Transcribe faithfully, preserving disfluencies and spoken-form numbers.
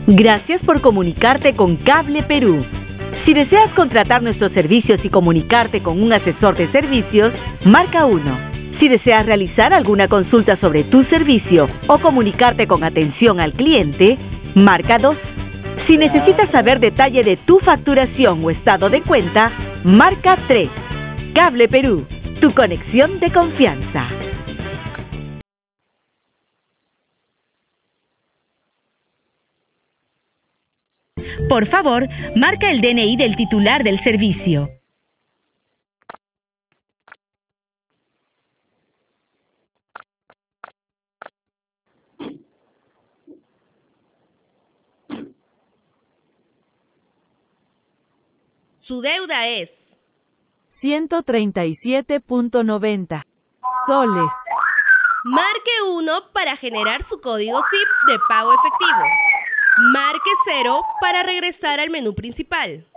Gracias por comunicarte con Cable Perú. Si deseas contratar nuestros servicios y comunicarte con un asesor de servicios, marca uno. Si deseas realizar alguna consulta sobre tu servicio o comunicarte con atención al cliente, marca dos. Si necesitas saber detalle de tu facturación o estado de cuenta, marca tres. Cable Perú, tu conexión de confianza. Por favor, marca el D N I del titular del servicio. Su deuda es ciento treinta y siete punto noventa soles. Marque uno para generar su código S I P de pago efectivo. Marque cero para regresar al menú principal.